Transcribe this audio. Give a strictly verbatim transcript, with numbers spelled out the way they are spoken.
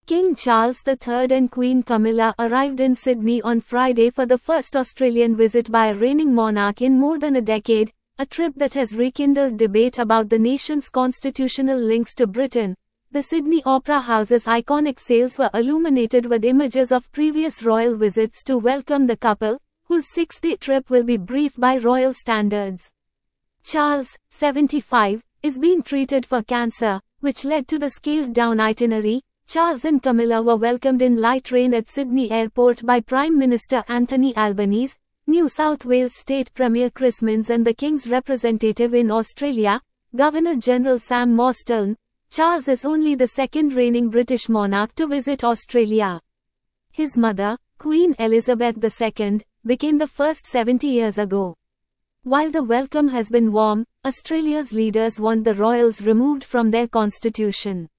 King Charles the Third and Queen Camilla arrived in Sydney on Friday for the first Australian visit by a reigning monarch in more than a decade, a trip that has rekindled debate about the nation's constitutional links to Britain. The Sydney Opera House's iconic sails were illuminated with images of previous royal visits to welcome the couple, whose six-day trip will be brief by royal standards. Charles, seventy-five, is being treated for cancer, which led to the scaled-down itinerary. Charles and Camilla were welcomed in light rain at Sydney Airport by Prime Minister Anthony Albanese, New South Wales State Premier Chris Minns and the King's representative in Australia, Governor-General Sam Mostyn. Charles is only the second reigning British monarch to visit Australia. His mother, Queen Elizabeth the Second, became the first seventy years ago. While the welcome has been warm, Australia's leaders want the royals removed from their constitution.